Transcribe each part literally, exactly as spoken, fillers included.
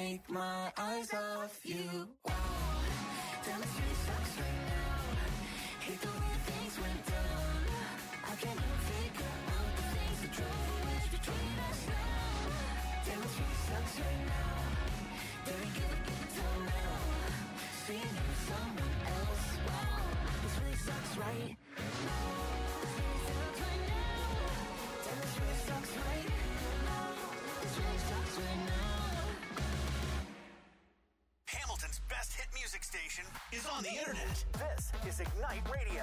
take my eyes off you. Wow, damn, this really sucks right now. Hate the way things went down. I can't even figure out the things that drove a wedge between us now. Damn, this really sucks right now. There ain't gonna be till now. Seeing you with someone else. Wow, this really sucks right now. Hamilton's best hit music station is on the internet. This is Ignite Radio.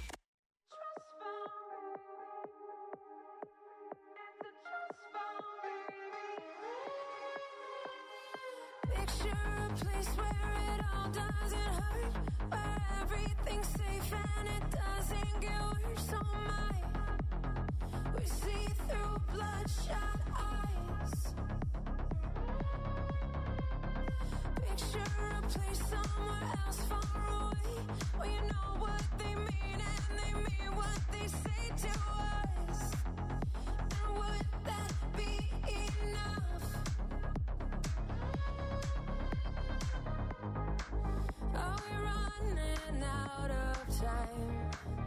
Picture a place where it all doesn't hurt, where everything's safe and it doesn't get worse. Oh my, we see through bloodshot eyes. Picture a place somewhere else far away, where you know what they mean and they mean what they say to us. And would that be enough? Are we running out of time?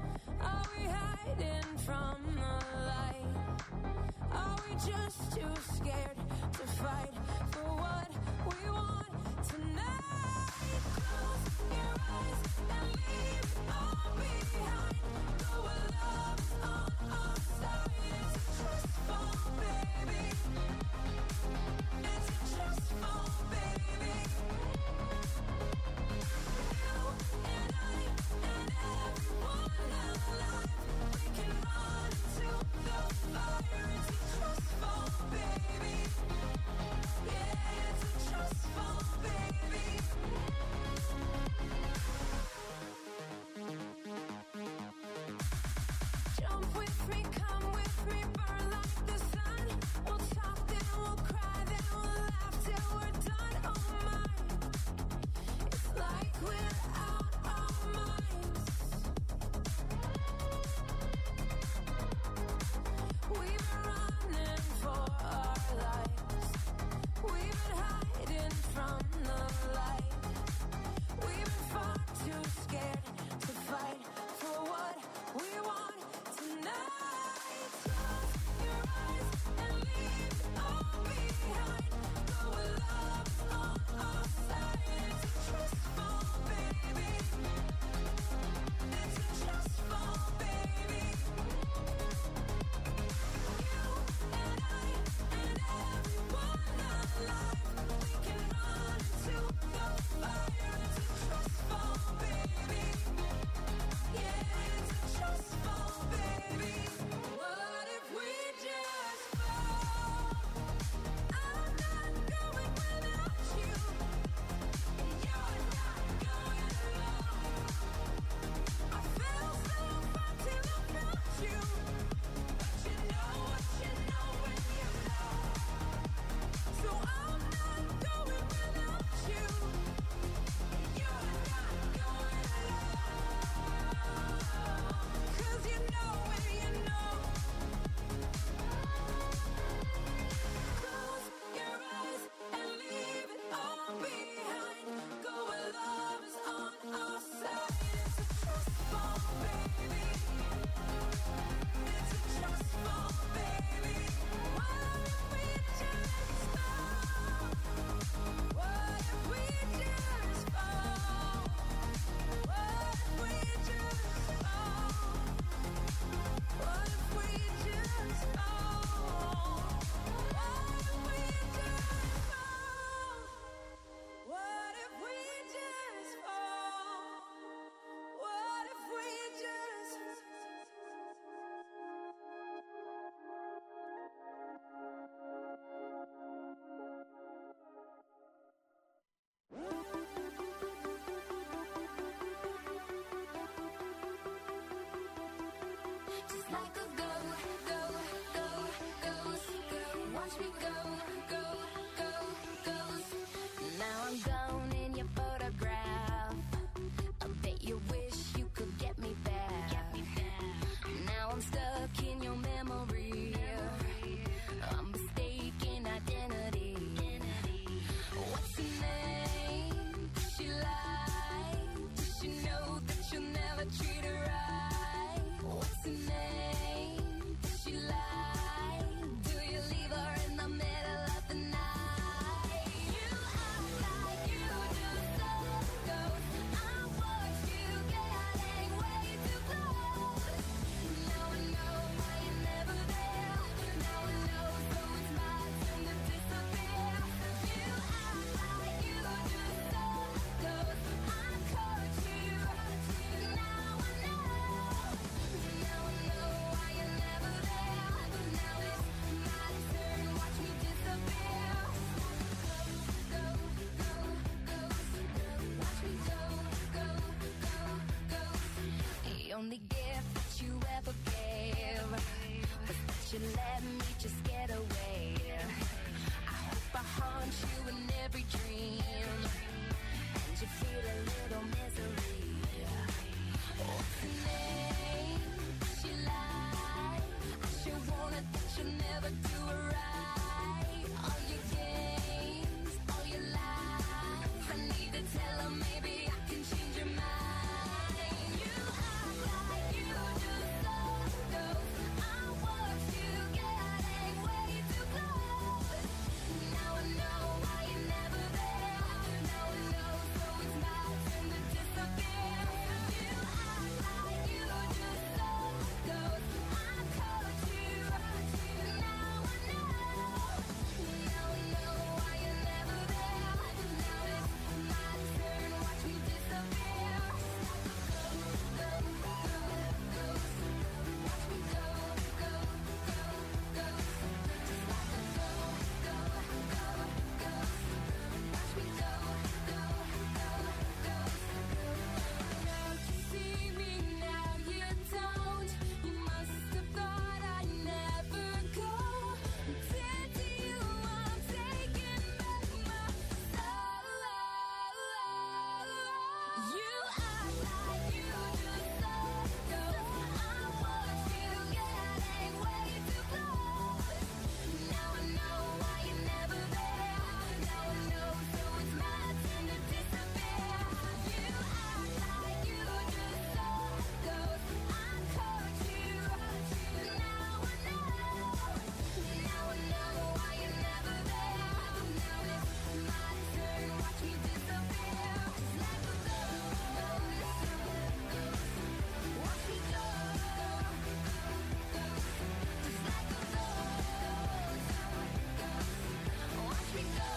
gift that you ever gave was that you let me just get away. I hope I haunt you in every dream, and you feel a little misery. What's her name? She lied. I sure wanted that you'll never do it right. All your games, all your lies, I need to tell her maybe I can change your mind. You act like you just saw those. I watched you getting way too close. Now I know why you're never there. Now I know, so it's my turn to disappear. You act like you just saw those. I caught you. Now I know. Now I know why you're never there. Now it's my turn. Watch me disappear. Go, go, go, go. Watch me go, go, go, go. Just like a go, go, go, go. Watch me go, go, go, go. Now you see me, now you don't. You must have thought I'd never go. Dead to you, I'm taking back my soul. You act like you just saw those. I watched you getting way too close. Now I know why you're never there. Now I know, so it's my turn to disappear. You act like you just saw those. I caught you. Now I know. Now I know why you're never there. Now it's my turn. Watch me disappear. Just like a ghost. Watch me go. Just like a ghost. Watch me go.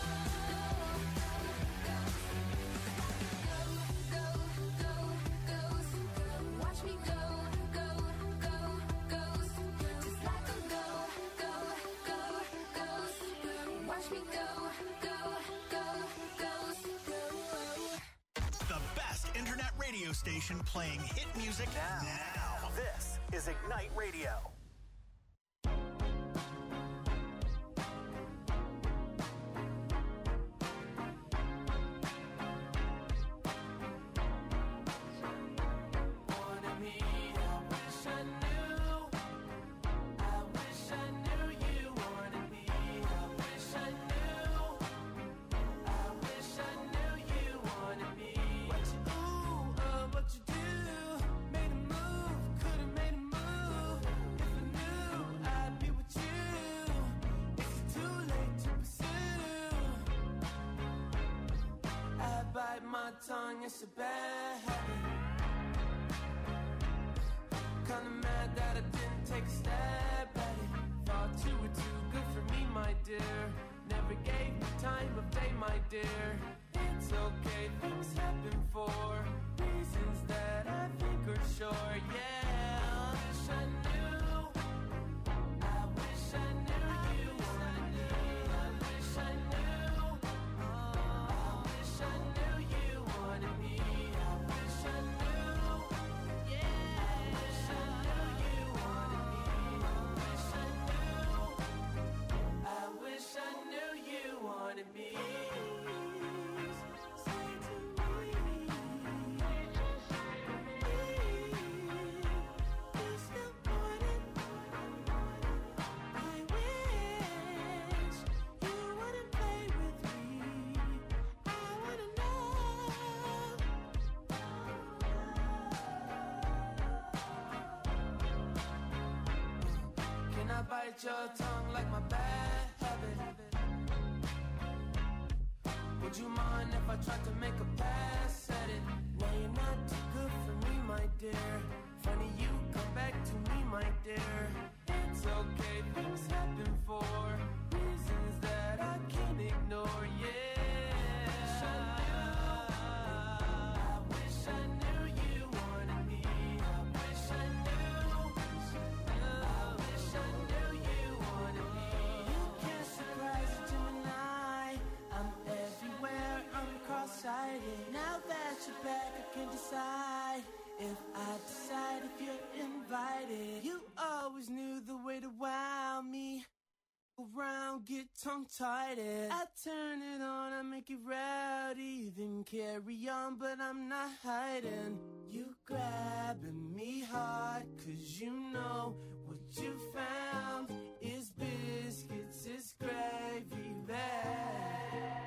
Go, go, ghost. Watch me go, go, go, ghost. Just like a go, go, go, ghost. Watch me go, go, go, ghost. The best internet radio station playing hit music now. Now, this is Ignite Radio. Wanted me, I wish I knew. I wish I knew you wanted me. I wish I knew. I wish I knew you wanted me. What you do, uh, what you do? Made a move, could've made a move. If I knew, I'd be with you. Is it too late to pursue? I bite my tongue, it's a bad habit. Kinda mad that I didn't take a stab at it. Thought you were too good for me, my dear. Never gave me time of day, my dear. It's okay, things happen for reasons that I think are sure. Yeah, I wish I knew. I wish I knew you wanted me. I wish I knew. I wish I knew you wanted me. I wish I knew. Yeah, I wish I knew you wanted me. I wish I knew. I wish I knew you wanted me. Say to me, please don't want it. I wish you wouldn't play with me. I wanna know. Can I bite your tongue like my bad habit? Would you mind if I tried to make a pass at it? No, you're not too good for me, my dear. Funny you come back to me, my dear. It's okay, things happen for reasons that I can't ignore. Yeah, I wish I knew you wanted me. I wish I knew. I wish I knew you wanted me. You can't surprise a Gemini. I'm everywhere, I'm cross-sighted. Now that you're back, I can decide if I decide if you're tongue-tied it. I turn it on, I make it rowdy, then carry on, but I'm not hiding. You grabbing me hard, cause you know what you found is biscuits, is gravy bag.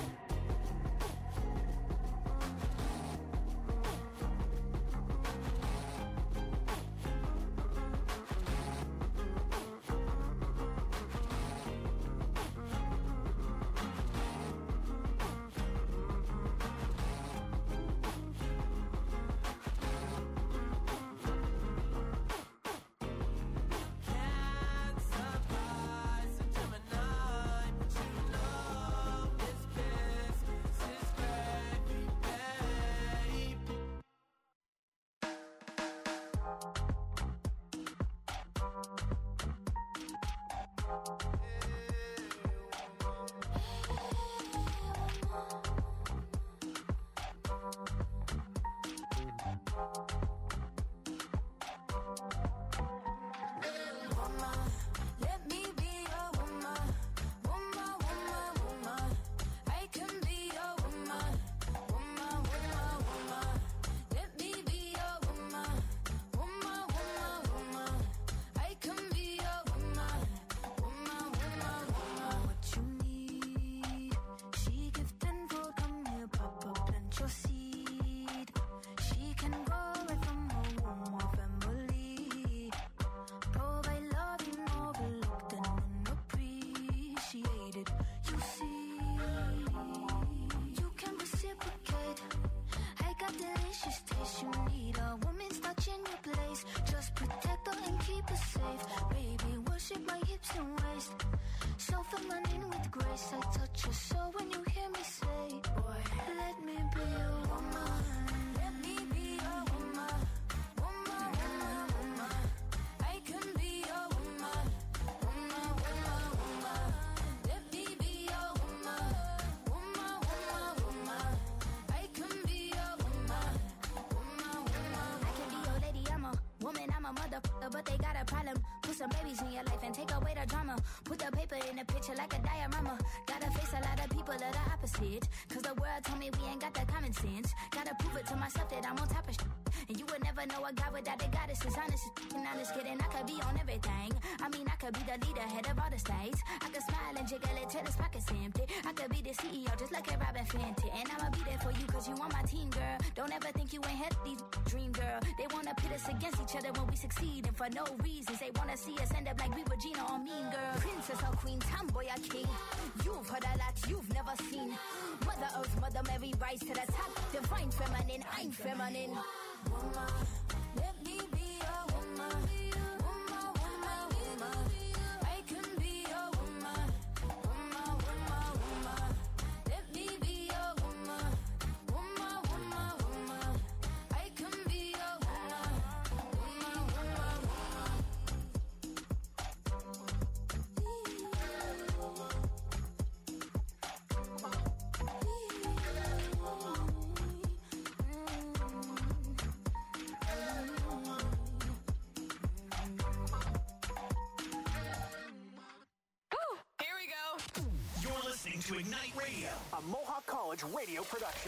But they got a problem. Put some babies in your life and take away the drama. Put the paper in the picture like a diorama. Gotta face a lot of people that are opposite. Cause the world told me we ain't got the common sense. Gotta prove it to myself that I'm on top of shit. And you would never know a guy without a goddess is honest. And honest kidding, I could be on everything. I mean, I could be the leader, head of all the states. I could smile and jiggle it till his pockets empty. I could be the C E O just like a Robin Fenty. And I'ma be there for you cause you on my team, girl. Don't ever think you ain't had these dream, girl. They wanna pit us against each other when we succeed. And for no reasons, they wanna see us end up like we Regina or Mean Girl. Princess or queen, tomboy or king. You've heard a lot you've never seen. Mother Earth, Mother Mary, rise to the top. Divine feminine, I'm feminine. Woman, let me be a woman. Woman, woman, woman. I can be a woman. Woman, woman, woman. Let me be a woman. Woman, woman, woman. I can be a woman. Woman, woman, woman. To Ignite Radio, a Mohawk College radio production.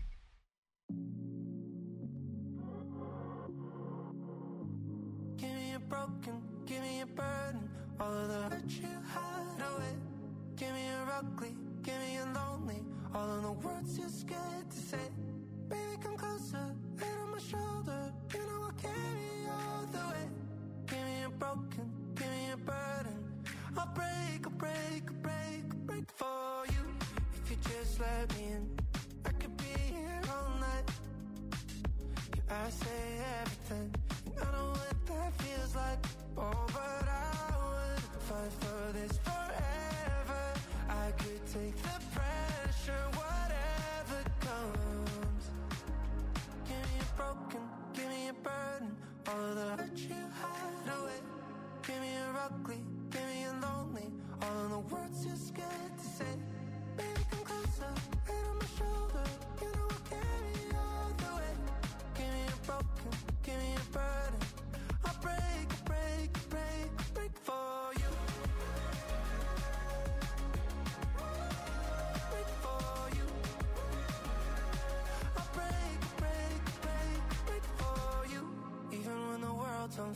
Give me a broken, give me a burden, all of the hurt you hide away. Give me a ugly, give me a lonely, all of the words you're scared to say. Baby, come closer, head on my shoulder, you know I'll carry you all the way. Give me a broken, give me a burden, I'll break, I'll break, I'll break, I'll break for you. If you just let me in, I could be here all night. Yeah, I say everything, and I know what that feels like. Oh, but I would fight for this forever. I could take the pressure, whatever comes. Give me a broken, give me a burden, all of the hurt you hide away. Give me a ugly, give me a lonely, all of the words you're scared to say. Baby, come closer, head on my shoulder, you know I'll carry you all the way. Give me a broken, give me a burden, I'll break, break, break, break for you.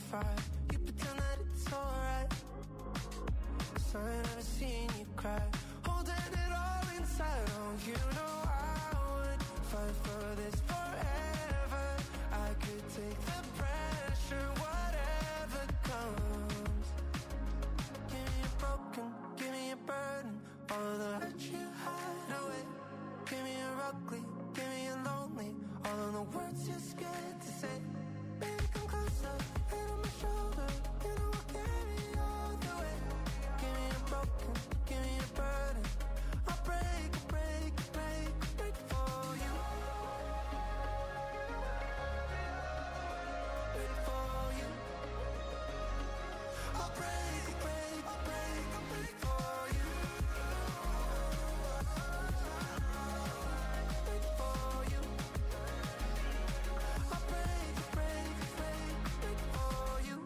five. You pretend that it's alright, 'cause I ain't never seen you cry. Holding it all inside. Oh, you know I would fight for this forever. I could take the pressure, whatever comes. Give me a broken, give me a burden, all the hurt you hide away. Give me a ugly, give me a lonely, all of the words you're scared to say. Baby, come closer, head on my shoulder, you know I'll carry you all the way. Give me a broken, give me a burden, I'll break, break, break, break for you. Break for you. I'll break, break, break, break for you. Break for you. I'll break, break, break, break for you.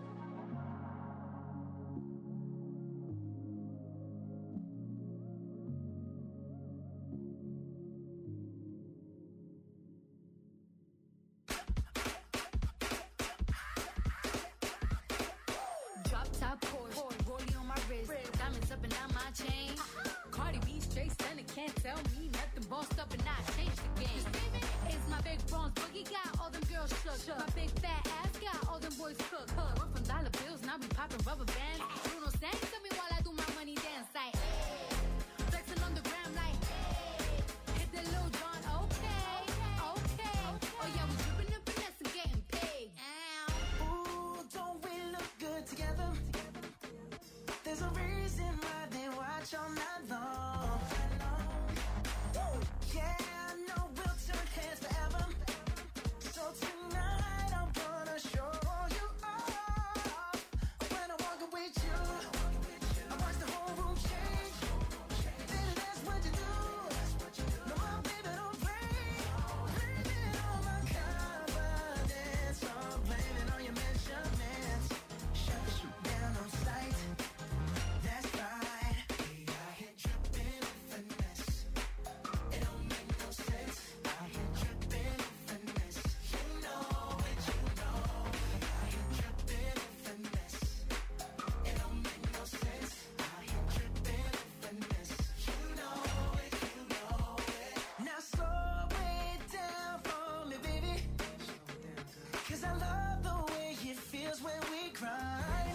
Drop top Porsche, rollie on my wrist, diamonds up and down my chain. Cardi B straight stunning, can't tell me nothing. Bossed up and I changed the game. It's my big bronze boogie, got all them girls shook. My big fat ass got all them boys cooked. We're from dollar bills, now we popping rubber bands. Bruno sang to me while I do my money dance like, hey. Flexing on the gram like, hey. Hit the Lil Jon, okay, okay. Oh yeah, we dripping and finesse and getting paid. Ow. Ooh, don't we look good together? There's a reason why they watch all night long. Woo! Yeah, I know we'll turn heads forever. So tonight I'm gonna show you off. When I walk with you, I watch the whole room change. Baby, that's what you do. No, my baby, don't play. Blame it on my confidence. I'm blaming on your measurements. Shut the shit down on sight. That's right. We out here dripping with finesse. It don't make no sense. Out here dripping with finesse. You know it, you know. We out here dripping with finesse. It don't make no sense. Out here dripping with finesse. You know it, you know it. Now slow it down for me, baby. 'Cause I love the way it feels when we grind.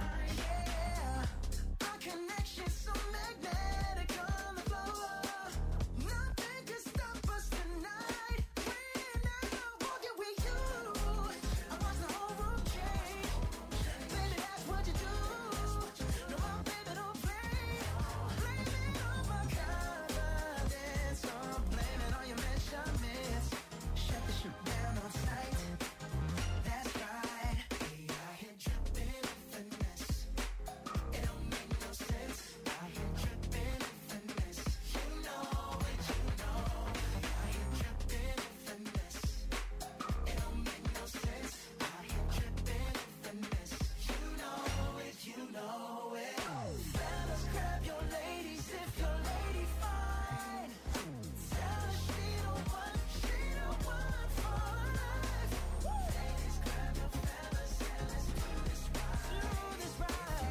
Yeah, our connection's so magnetic on the floor. Nothing can stop us tonight. When I'm walking with you, I watch the whole room change. Baby, that's what you do. No, my baby, don't play. Blame it on my confidence. I'm blaming on your measurements. Shut the shit down on sight. That's right. We out here dripping with finesse. It don't make no sense. Out here dripping with finesse. You know it, you know. We out here dripping with finesse. It don't make no sense. Out here dripping with finesse. You know it, you know it. Fellas, grab your ladies if your lady fine. Tell her she the one, she the one for life. Ladies, grab your fellas and let's do this right. Do this right.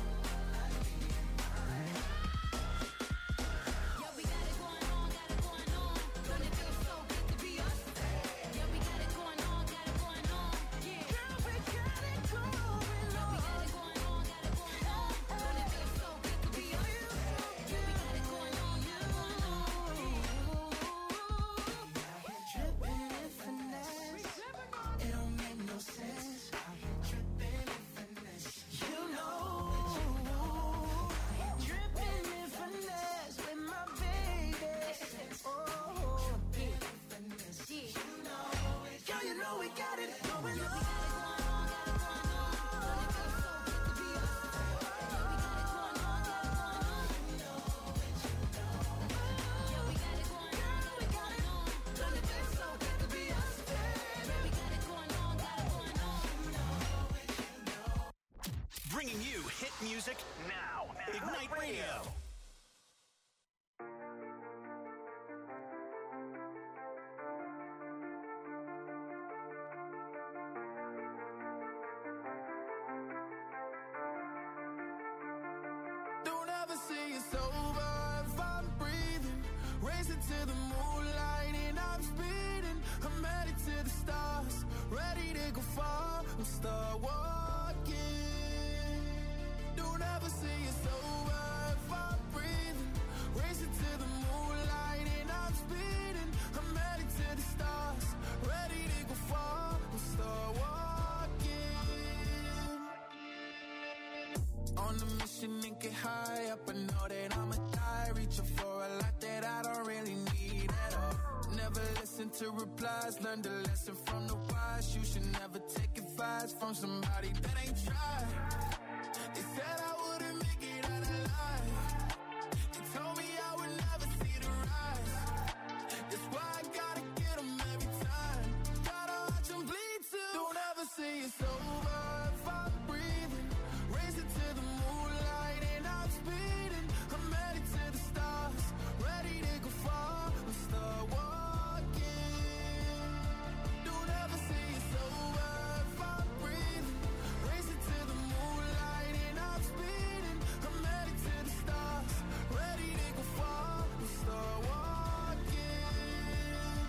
Yeah, we got it going on, got it going on. Don't it feel so good to be us? Yeah, we got it going on, got it going on. Yeah, Girl, we got it going yeah, we on. got it going on, got it going on. Don't it feel so good to be us? Yeah, we got it going on, got it going on. Dripping in finesse. It don't make no sense. Out here dripping in finesse. You know. Dripping in finesse with my baby. Oh, dripping in finesse. You know it. Girl, you know we got it going on. Bringing you hit music now. Ignite Radio. Racing to the moonlight and I'm speeding. I'm headed to the stars, ready to go far. I'm start walking. Don't ever say it's over if I'm breathing. Racing to the moonlight and I'm speeding. I'm headed to the stars, ready to go far. I'm start walking. On a mission and get high up. I know that I'ma die, reaching for a lot that I don't really need at all. Never listen to replies, learn the lesson from the wise. You should never take advice from somebody that ain't tried. They said I wouldn't make it out alive. They told me I would never see the rise. That's why I gotta get them every time. Gotta watch them bleed too. Don't ever say it's over if I'm breathing. Racing to the moonlight and I'm speeding. I'm headed to the stars, ready to go far. I'm start walking. Don't ever say it's over if I'm breathing. Racing to the moonlight and I'm speeding. I'm headed to the stars, ready to go far. I'm start walking.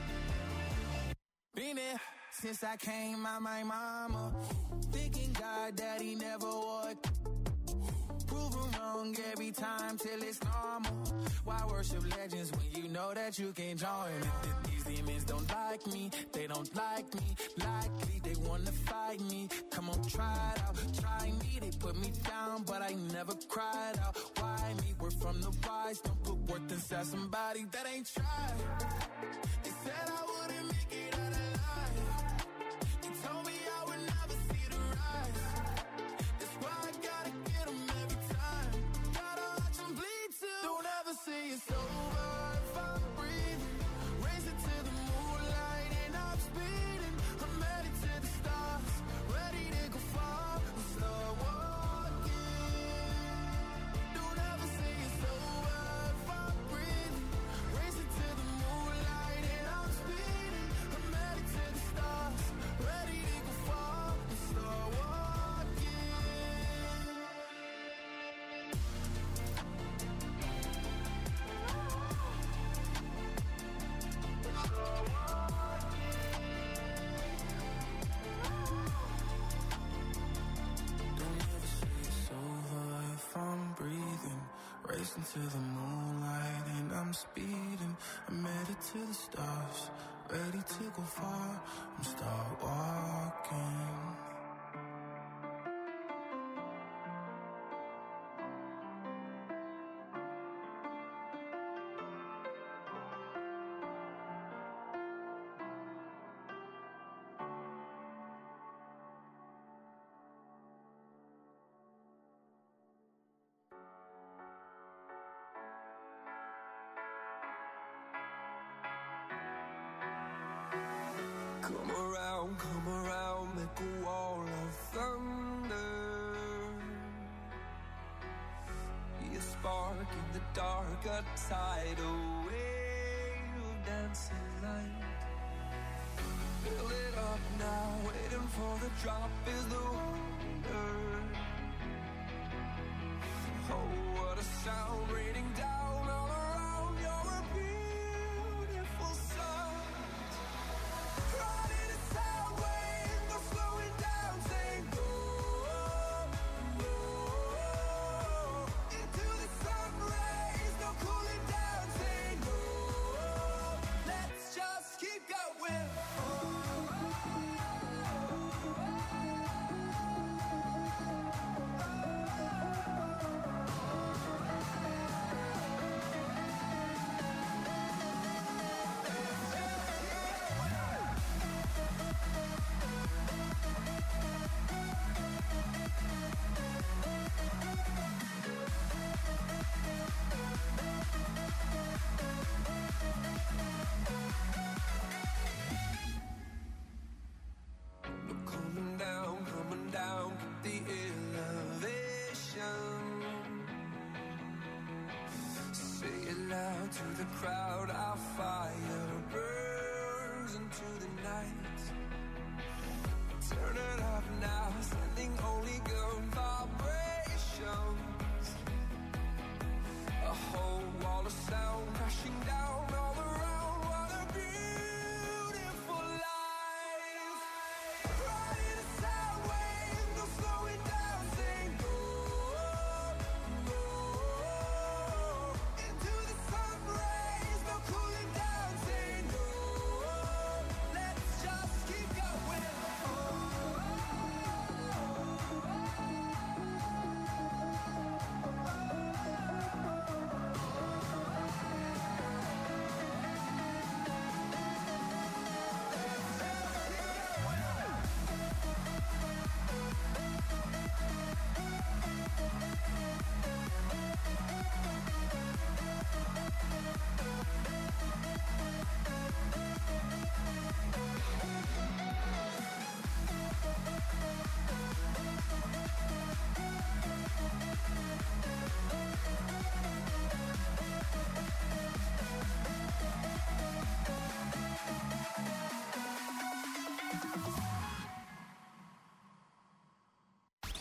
Been there since I came out my mama. Thinking God that he never would. Proven wrong every time till it's normal. Why worship legends when you know that you can't join it? These demons don't like me, they don't like me. Likely they wanna fight me. Come on, try it out, try me. They put me down, but I never cried out. Why me? We're from the wise. Don't put worth inside somebody that ain't tried. They said I wouldn't make it out alive. They told me I would never see the rise. That's why I gotta get them every time. Gotta watch them bleed too. Don't ever say it's over if I'm breathing. Racing to the moonlight and I'm speeding. I'm headed to the stars, ready to go far. I'm start walking. Don't ever say it's over if I'm breathing. Racing to the moonlight and I'm speeding. I'm headed to the stars, ready to go far. I'm start walking. Don't ever say it's over if I'm breathing. Racing to the moonlight and I'm speeding. I'm headed to the stars, ready to go far. I'm start walking. Come around, come around, make a wall of thunder. Be a spark in the dark, a tidal wave of dancing light. Fill it up now, waiting for the drop is the wonder. Oh, what a sound raining down all around. You're a beautiful sight. Riding a sound wave, no slowing down, saying go, go. Into the sun rays, no cooling down, saying go. Let's just keep going. Oh, oh, oh, oh.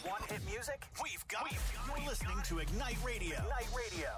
Want hit music? We've got it. You're listening to Ignite Radio. Ignite Radio.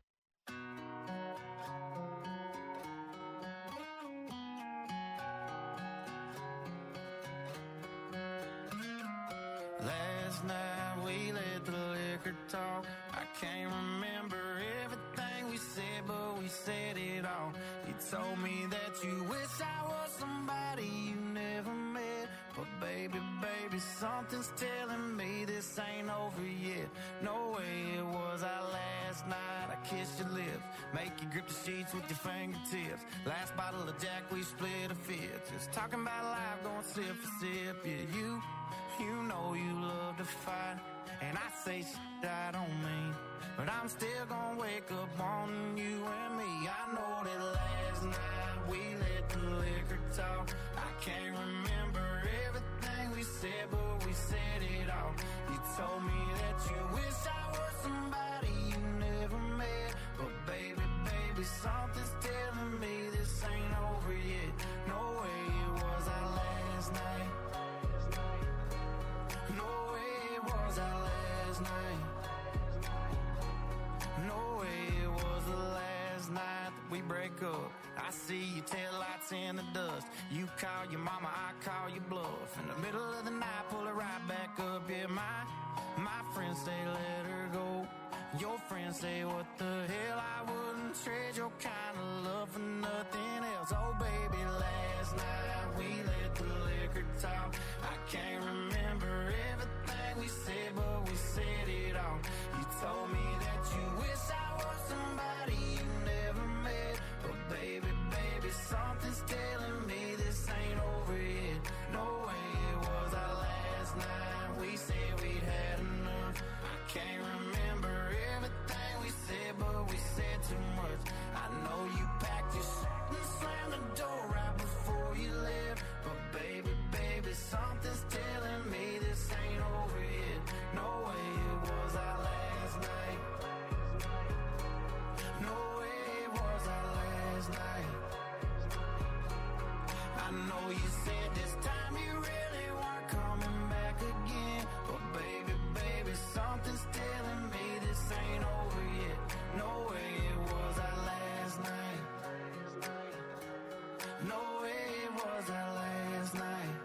Last night we let the liquor talk. I can't remember everything we said, but we said it all. You told me that you wish I was somebody you never met. But baby, baby, something's telling me this ain't over yet. No way it was our last night. I kissed your lips, make you grip the sheets with your fingertips. Last bottle of Jack, we split a fifth. Just talking about life, going sip for sip. Yeah, you, you know you love to fight. And I say shit I don't mean, but I'm still gonna wake up on you and me. I know that last night we let the liquor talk. I can't remember everything we said, but we said it all. You told me that you wish I was somebody you never met. But baby, baby, something's telling me this ain't over yet. No way it was our last night. No way it was our last night. No way it was the last night that we break up. I see your taillights in the dust. You call your mama, I call your bluff. In the middle of the night, pull it right back up. Yeah, my, my friends say let her go. Your friends say what the hell, I wouldn't trade your kind of love for nothing else. Oh baby, last night we let the liquor talk. I can't remember everything we said, but we said it all. You told me that you wish I was somebody you never met. But baby, baby, something's telling me this ain't over yet. No way it was our last night. We said we'd had enough. I can't remember everything we said, but we said too much. I know you packed your shit and slammed the door right before you left. But baby, baby, something's telling me this ain't over yet. No way it was our last night. No way it was our last night. I know you said this time you really weren't coming back again. But baby, baby, something's telling me this ain't over yet. No way it was our last night. No way it was our last night.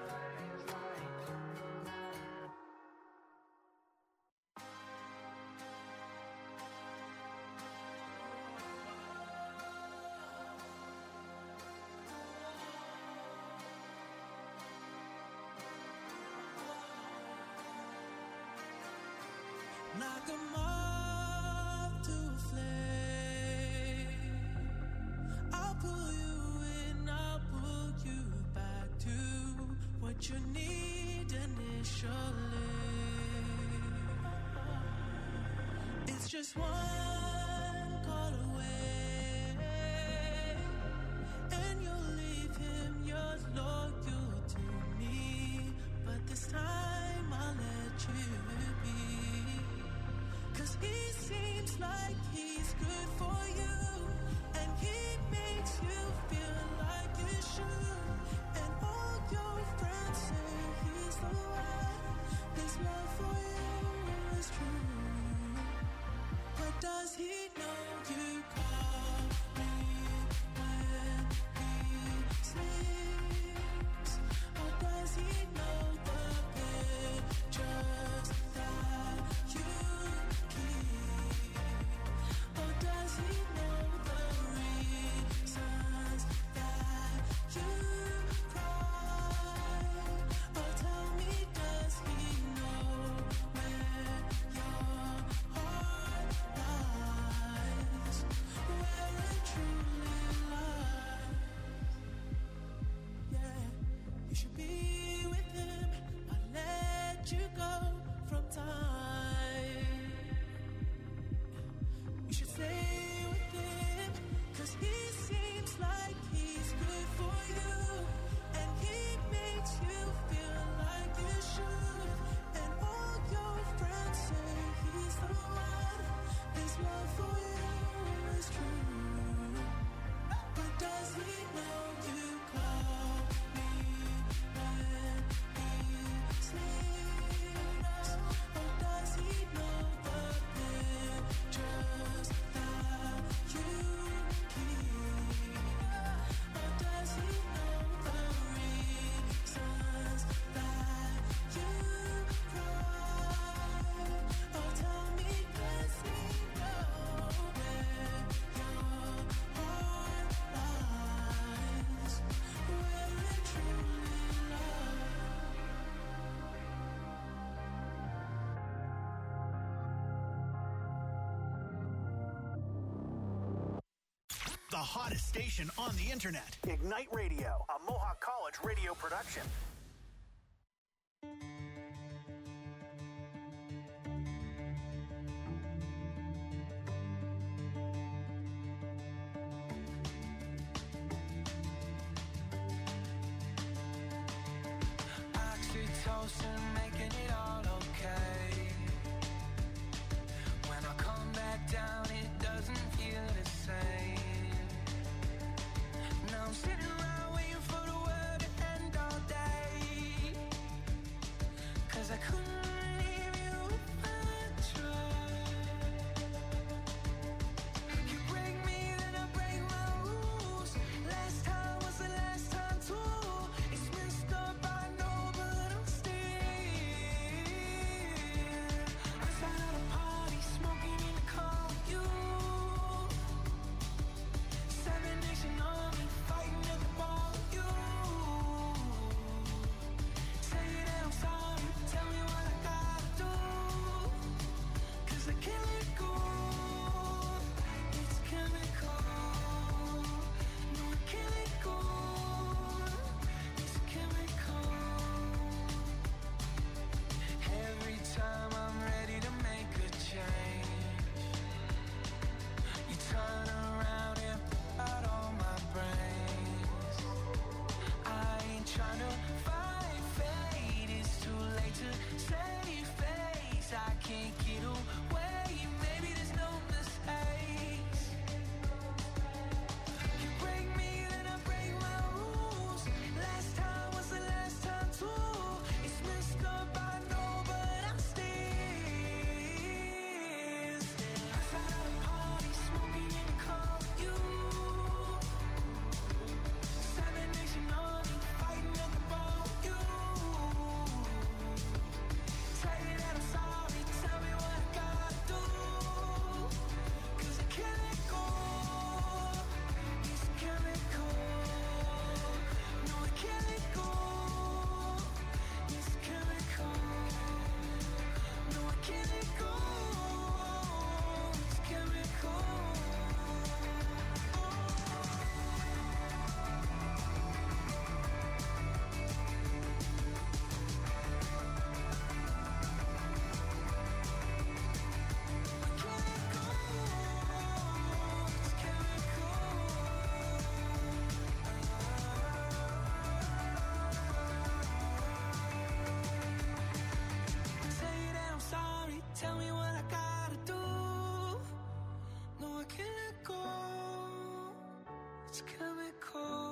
Knock 'em off to a flame. I'll pull you in, I'll pull you back to what you need initially. It's just one call away, and you'll leave him yours loyal to me. But this time I'll let you be. 'Cause he seems like he's good for you, and he makes you feel like you should. And all your friends say he's the one. His love for you is true. But does he know you call me when he sleeps? Or does he know the pictures that you or does he know the reasons that you cry? Or tell me, does he know hottest station on the internet. Ignite Radio, a Mohawk College radio production. Oxytocin, making it all okay. When I come back down, it doesn't feel the same. Now I'm sitting around waiting for the world to end all day. 'Cause I couldn't leave you if I tried. You break me, then I break my rules. Last time was the last time too. It's messed up, I know, but I'm still outside of the party, smoking in the car with you. Seven Nation Army, fighting at the bar with you. Say that I'm sorry, tell me what I gotta do. 'Cause I can't let go. It's chemical. No, I can't let go. It's chemical. Every time I'm ready to make a change, you turn around and put out all my brains. I ain't trying to fight fate, it's too late to save face. I can't get away, maybe there's no mistakes. You break me, then I break my rules. Last time was the last time too. It's messed up, I know, but I'm still outside of the party, smoking in the car with you. Seven Nation Army, fighting at the bar with you. Say that I'm sorry, tell me what I gotta do. 'Cause I can't let go. It's chemical. No, I can't let go. It's chemical. No, I can't let go. It's chemical. Say that I'm sorry, tell me what I gotta do. No, I can't let go. It's chemical.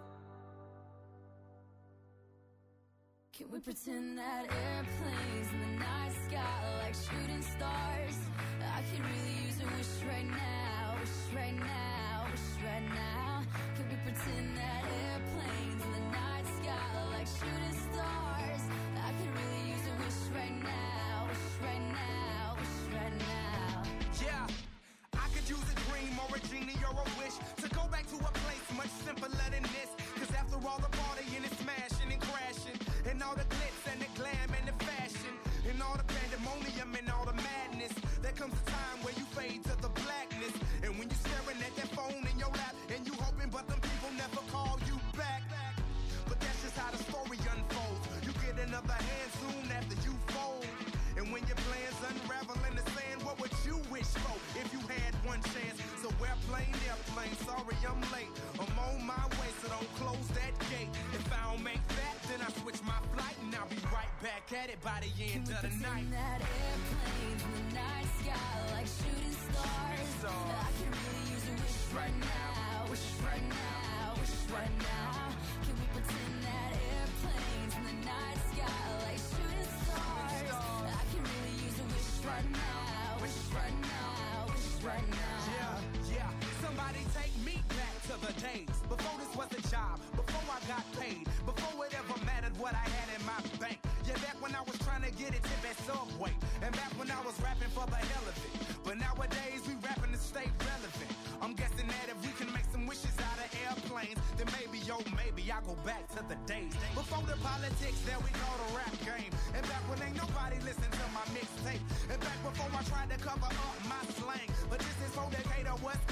Can we pretend that airplanes in the night sky are like shooting stars? I could really use a wish right now, wish right now, wish right now. Can we pretend that airplanes in the night sky are like shooting stars? I could really use a wish right now, wish right now, wish right now. Yeah, I could use a dream or a genie or a wish to go back to a place much simpler than this. 'Cause after all the partying and smashing and crashing, and all the glitz and the glam and the fashion, and all the pandemonium and all the madness, there comes a time where you fade to the blackness. And when you're staring at that phone in your lap, and you hoping but them people never call you back. But that's just how the story unfolds. You get another hand soon after you fold. And when your plans unravel in the sand, what would you wish for if you had one chance? So airplane, airplane, sorry I'm late. I'm on my way, so don't close that gate. If I don't make that, then I switch my flight, and I'll be right back at it by the end of the night. Pretend that airplanes in the night sky are like shooting stars. I can really use a wish right now, wish right now, wish right now. Can we pretend that airplanes in the night sky are like shooting stars? I can really use a wish right now, wish right now, wish right now. Yeah, yeah. Somebody take me back to the days before this was a job, before I got paid, before it ever mattered what I had in my bank. Yeah, back when I was trying to get a tip at Subway, and back when I was rapping for the hell of it. But nowadays we rapping to stay relevant. I'm guessing that if we can make some wishes out of airplanes, then maybe, yo, maybe I go back to the days before the politics that we call the rap game. And back when ain't nobody listen to my mixtape. And back before I tried to cover up my slang. But this is for Decatur, what's up? By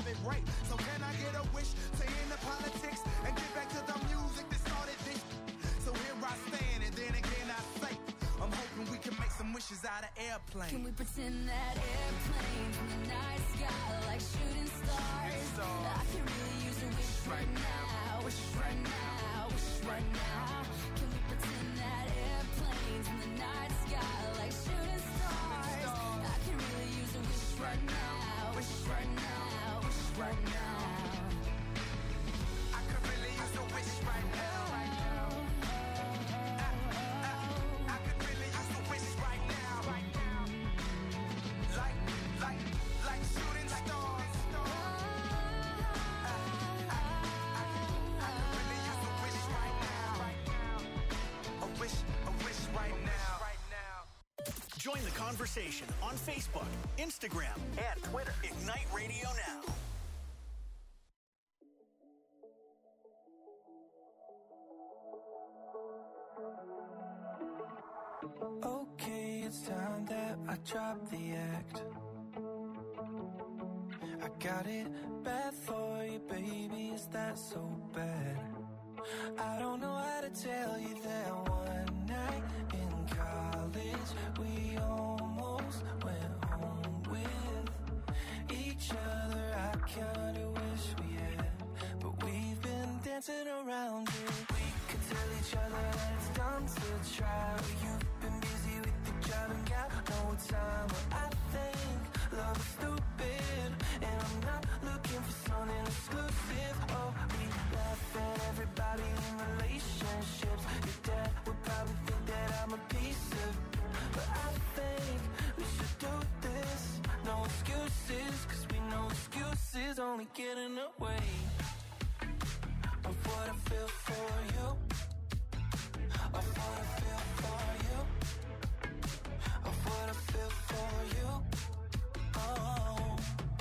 have it right. So can I get a wish to end the politics and get back to the music that started this? So here I stand, and then again I say, I'm hoping we can make some wishes out of airplanes. Can we pretend that airplanes in the night sky like shooting stars? I can really use a wish right now, wish right now, wish right now. Can we pretend that airplanes in the night sky like shooting stars? I can really use a wish right now, wish right now, wish right now. I could really use a wish right now. Join the conversation on Facebook, Instagram, and Twitter. Ignite Radio Now. Okay, it's time that I drop the act. I got it bad for you, baby, is that so bad? I don't know how to tell you that one night in college we almost went home with each other. I kinda wish we had, but we've been dancing around it. We could tell each other that it's dumb to try, but you've been busy with the job and got no time. But I think love is stupid, and I'm not looking for something exclusive. Oh, we laugh at everybody in relationships. Your dad would probably think that I'm a piece of, but I think we should do this. No excuses, cause we know excuses only get in the way of what I feel for you, of what I feel for you, of what I feel for you. Oh,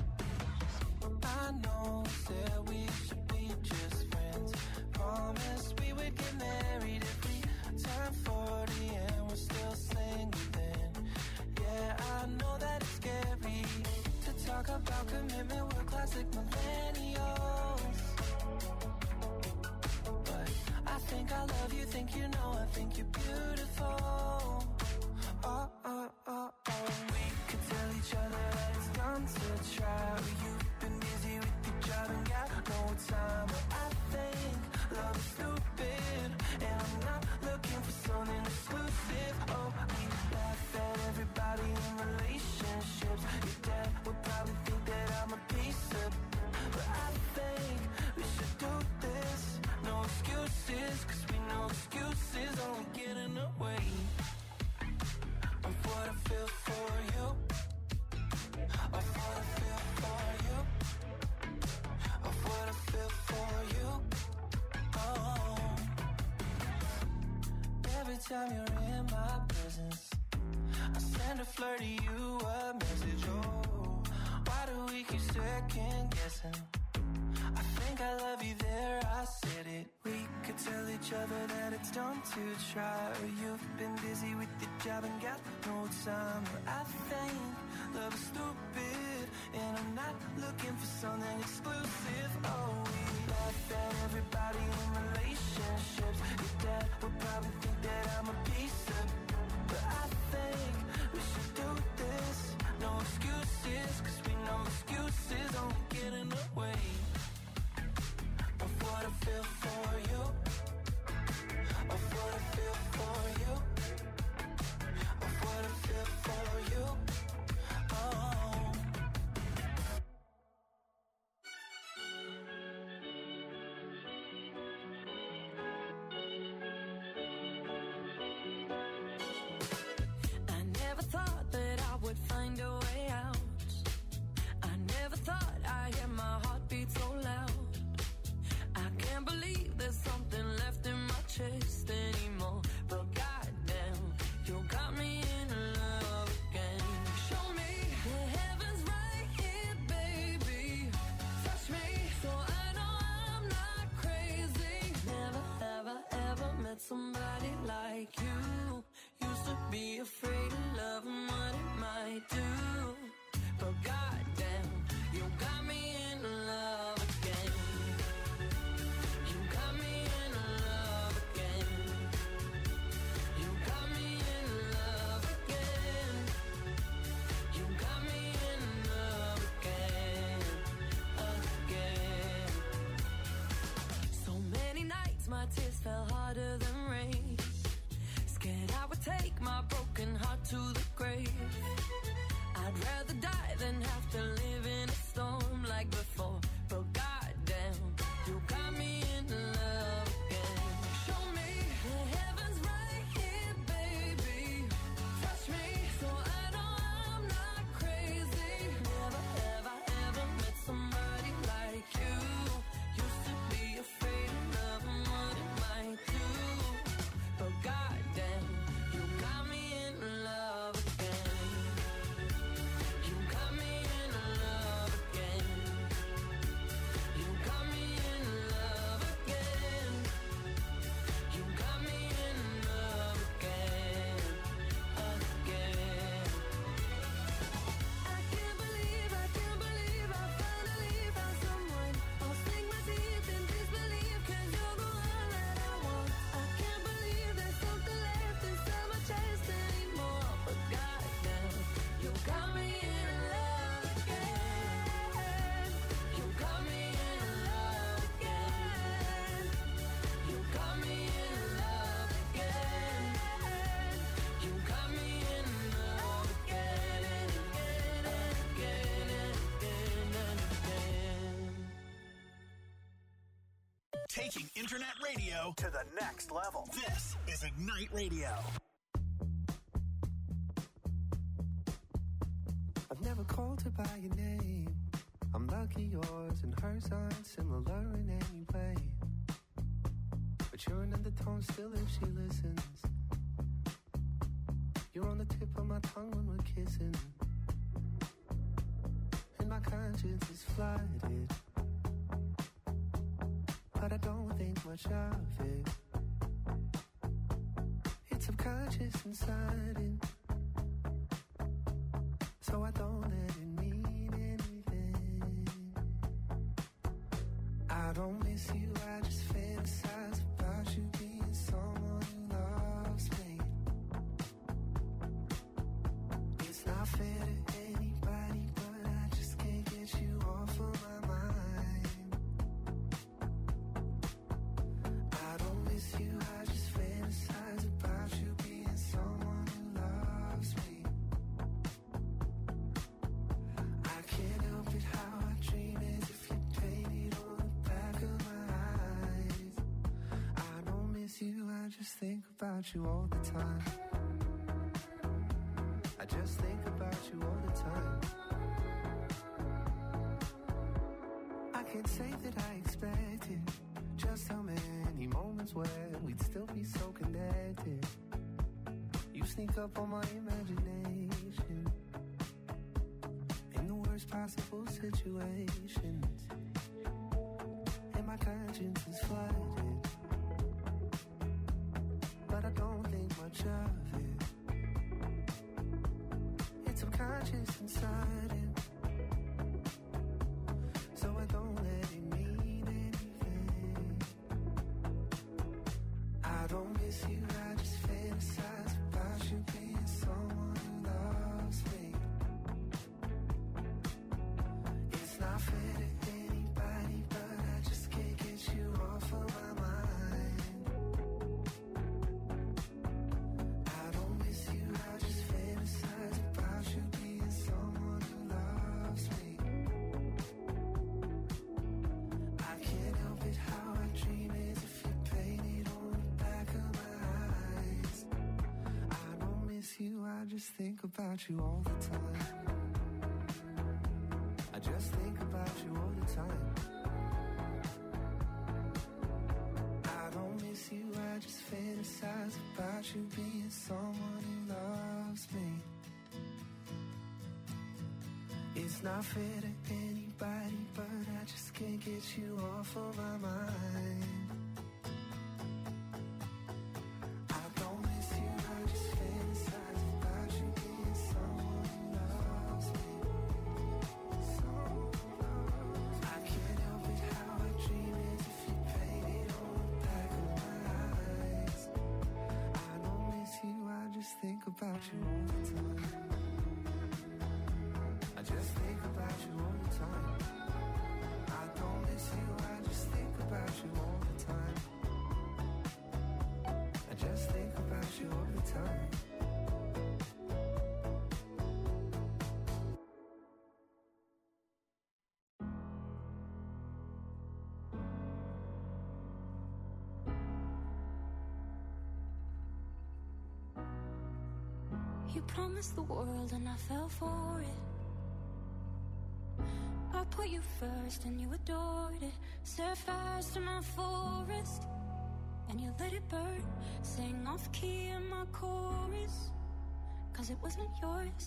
I know that we should be just friends. Promised we would get married if we turn forty and we're still single then. Yeah, I know that it's scary to talk about commitment, we're classic millennials. But I think I love you, think you know, I think you're beautiful. Oh, oh, oh, oh. We could tell each other that it's dumb to try, but you've been busy with your job and got no time. But I think love is stupid, and I'm not looking for something exclusive. Oh, we laugh at everybody in relationships. Your dad would probably think that I'm a piece of, but I think we should do this. No excuses, cause we know excuses only get in the way of what I feel for you, of what I feel for you, of what I feel for you. Oh, every time you're in my presence, I send a flirty you a message. Oh, why do we keep second guessing? I think I love you there, I said it. We could tell each other that it's dumb to try, or you've been busy with your job and got no time. But I think love is stupid, and I'm not looking for something exclusive. Oh, we laugh at everybody in relationships. Your dad would probably think that I'm a piece of, but I think we should do this. No excuses, cause we know excuses only get in the way of what I feel for you, of what I feel for you, of what I feel for you. Oh, Taking internet radio to the next level. This is Ignite Radio. I've never called her by your name. I'm lucky yours and hers aren't similar in any way. But you're an undertone still if she listens. You're on the tip of my tongue when we're kissing. And my conscience is flooded, but I don't think much of it. It's subconscious and sudden, so I don't let it mean anything. I don't miss you, I just fantasize about you being someone who loves me. It's not fair to anybody, but I just can't get you off of my mind. I don't miss you, I just fantasize about you being someone who loves me. I can't help it how I dream as if you painted on the back of my eyes. I don't miss you, I just think about you all the time. I just think about you all the time. I can't say that I expected just how many moments where we'd still be so connected. You sneak up on my imagination in the worst possible situations, and my conscience is flooded, but I don't think much of it. It's subconscious and sudden, so I don't let it mean anything. I don't miss you, I just fantasize about you being someone who loves me. It's not fair to anybody, but I just can't get you off of my mind. I don't miss you, I just fantasize about you being someone who loves me. I can't help it how I dream as if you painted on the back of my eyes. I don't miss you, I just think about you all the time. I just think about you all the time. I don't miss you, I just fantasize about you being someone who loves me. It's not fair to anybody, but I just can't get you off of my mind. I don't miss you, I just fantasize about you being someone who loves me. Someone who loves me. I can't help it how I dream as if you painted on the back of my eyes. I don't miss you, I just think about you all the time. I just think about you all the time. I don't miss you, I just think about you all the time. I just think about you all the time. You promised the world and I fell for it. I put you first and you adored it. Set fires to my forest and you let it burn. Sang off key in my chorus, cause it wasn't yours.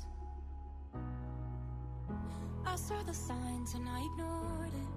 I saw the signs and I ignored it.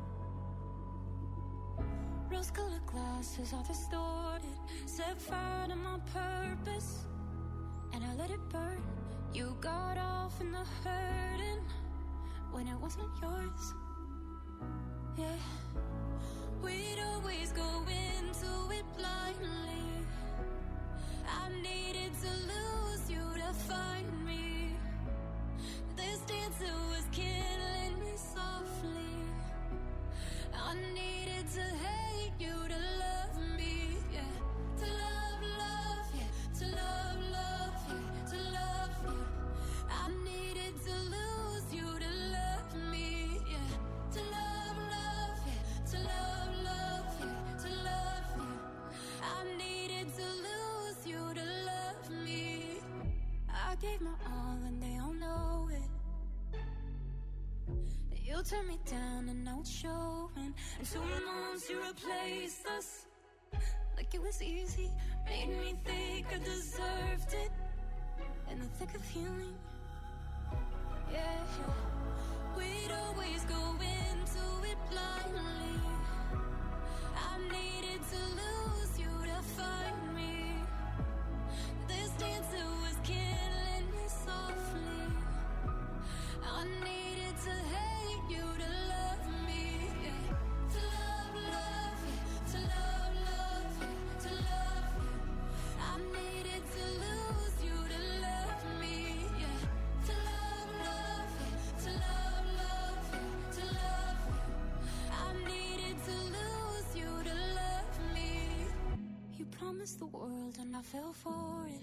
Rose-colored glasses all distorted. Set fire to my purpose and I let it burn. You got off in the hurting when it wasn't yours. Yeah, we'd always go into it blindly. I needed to lose you to find me. This dancer was killing me softly. I needed to hate you to love me. Yeah, to love, love, yeah, to love, love, yeah, to love you. I needed to lose you to love me. Yeah, to love, love, yeah, to love, love, yeah, to love. gave my all and they all know it. You turned me down and now it's showing. And two months you replaced us like it was easy. Made me think I deserved it. In the thick of healing, yeah, we'd always go into it blindly. I needed to lose you to find me. This dancer was killing me softly. I needed to hate you to love me, yeah. To love, love you, to love, love you, to love you. I needed to lose you to love me, yeah. To love, love you, to love, love you, to love you. I needed to lose you to love me. You promised the world and I fell for it.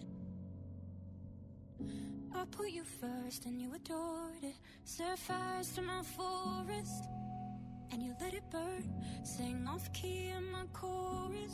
I put you first and you adored it. Set fires to my forest and you let it burn. Sang off key in my chorus.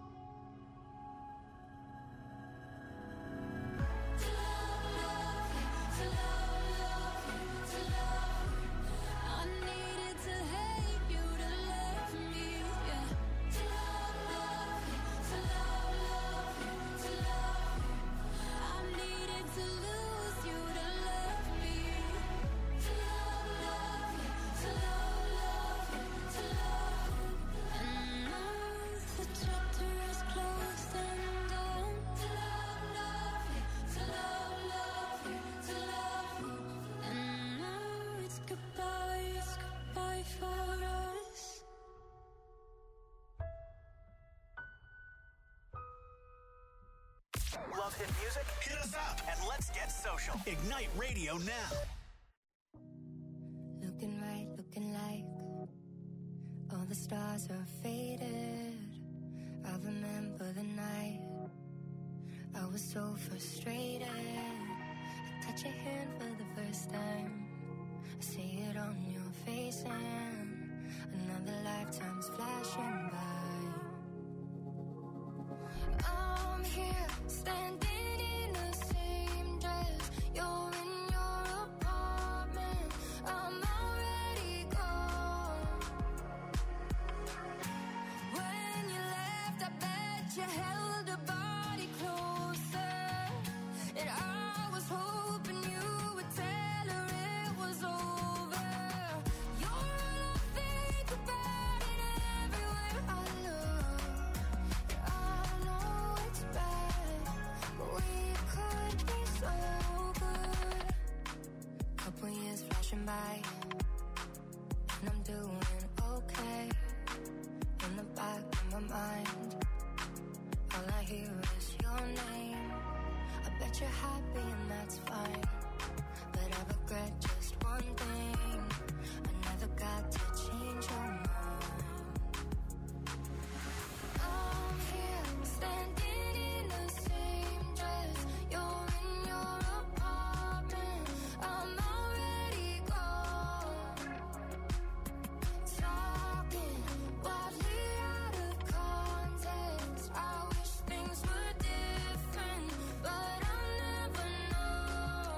To love, love you, to love, love you, to love you. I needed to hate you to love me, yeah. To love, love you, to love, love you, to love you. I needed to lose you to love me. To love, love you, to love, love you, to love you. And now the chapter is closed and done. To love, love you, to love, love you, to love you. And now it's goodbye, it's goodbye for us. Love hit music? Hit us up and let's get social. Ignite Radio now. Looking right, looking like all the stars are faded. I remember the night I was so frustrated. I touch your hand for the first time. I see it on your face and another lifetime's flashing by. I'm here standing in the same dress. You're in your apartment. I'm already gone. When you left, I bet you held a body closer. And I was hoping you would tell her it was over. You're all I think about and everywhere I look. I know it's bad, but we could be so good. Couple years flashing by, and I'm doing okay. In the back of my mind, all I hear is your name. I bet you're happy and that's fine, but I regret just one thing. I never got to change your mind. I'm here standing in the same dress. You're in your apartment. I'm already gone. Talking wildly out of context. I wish things were different, but I'll never know.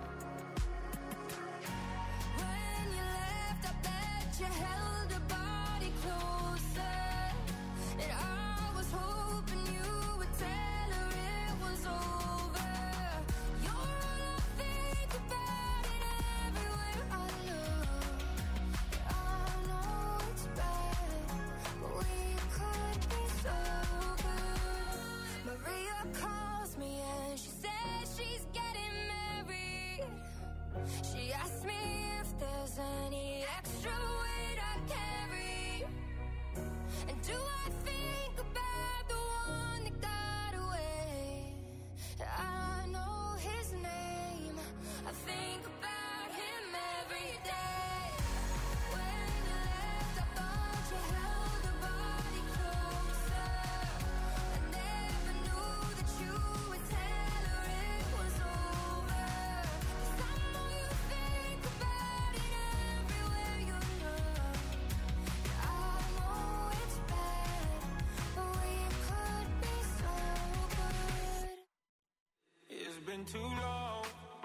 When you left, I bet you held a body closer. And I was hoping you would tell her it was over. You're all I think about and everywhere I look. I know it's bad, but we could be so good. Maria calls me and she says she's getting married. She asked me if there's any extra weight I carry. And do I think about the one that got away? I know his name. I think about him every day. When you left, I thought you held a body closer. I never knew that you would tell her it was over. 'Cause I know you think about it everywhere you look. I know it's bad, but we could be so good. It's been too long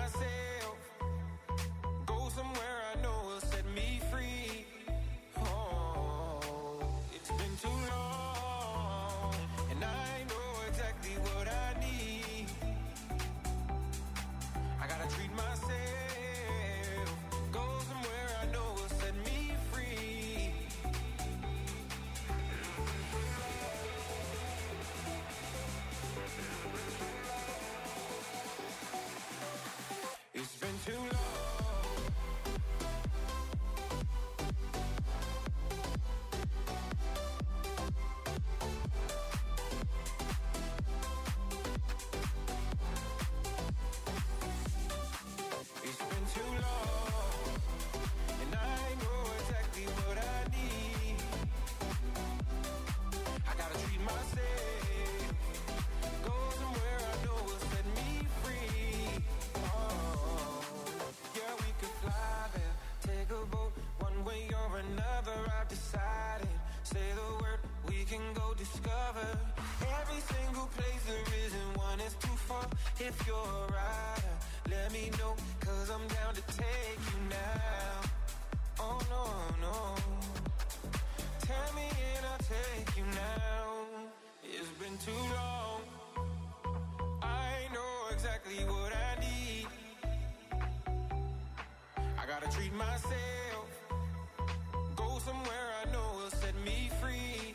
myself. Go somewhere I know will set me free. Oh, it's been too long, and I know exactly what I need. I gotta treat myself. Go somewhere I know will set me free. It's been too long. It's been too long, and I know exactly what I need. I gotta treat myself. Go somewhere I know will set me free. Oh, yeah, we could fly there, take a boat, one way or another. I've decided. Say the word, we can go discover every single place there isn't one is too far. If you're a rider, let me know, cause I'm down to take you now. Oh no, no. Tell me and I'll take you now. It's been too long. I know exactly what I need. I gotta treat myself. Go somewhere I know will set me free.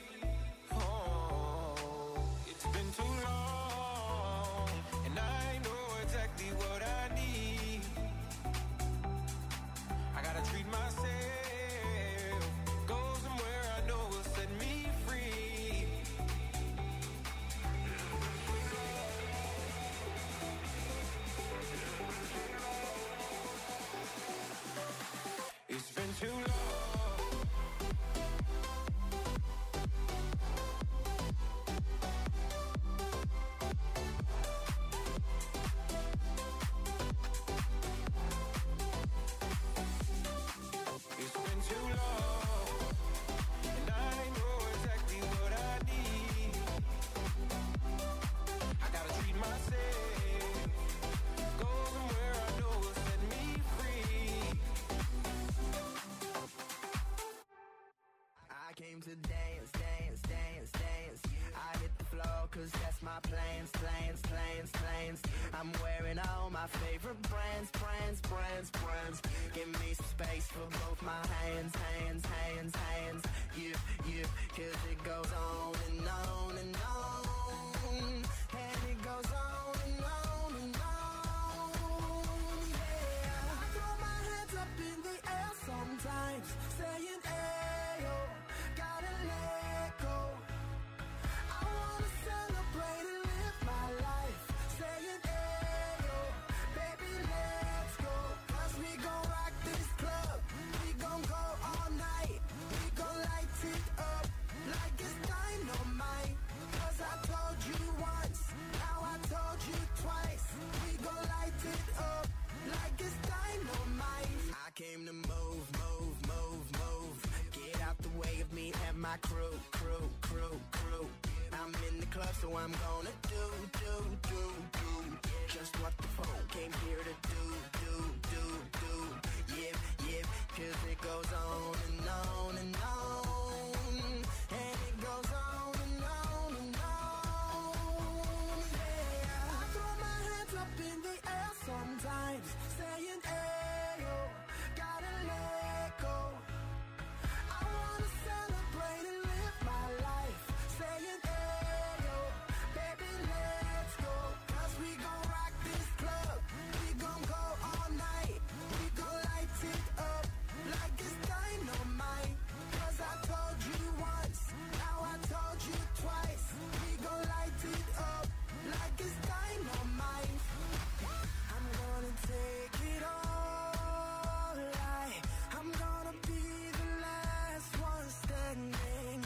Oh, it's been too long, and I know exactly what I need. I gotta treat myself. Go somewhere I know will set me free. It's been too long. It's been too long, and I know exactly what I need. I gotta treat myself. Go somewhere I know will set me free. I came to dance, dance, dance, dance. I hit the floor cause that's my plans, plans, plans, plans. I'm wearing all my favorite brands, brands, brands, brands. Give me some space for both my hands, hands, hands, hands. Yeah, yeah, cause it goes on and on and on. And it goes on and on and on. Yeah, I throw my hands up in the air sometimes, saying, ayo, gotta let go. I wanna celebrate and live my life, saying, ayo, baby, let's go. Cause we gon' rock this club, we gon' go all night, we gon' light it up like it's dynamite. Cause I told you once, now I told you twice, we gon' light it up like it's dynamite. I came to move, move, move, move. Get out the way of me and my crew, crew, crew, crew. I'm in the club, so I'm gonna do, do, do, do just what the phone came here to do, do, do, do. Yep, yep, cause it goes on and on and on.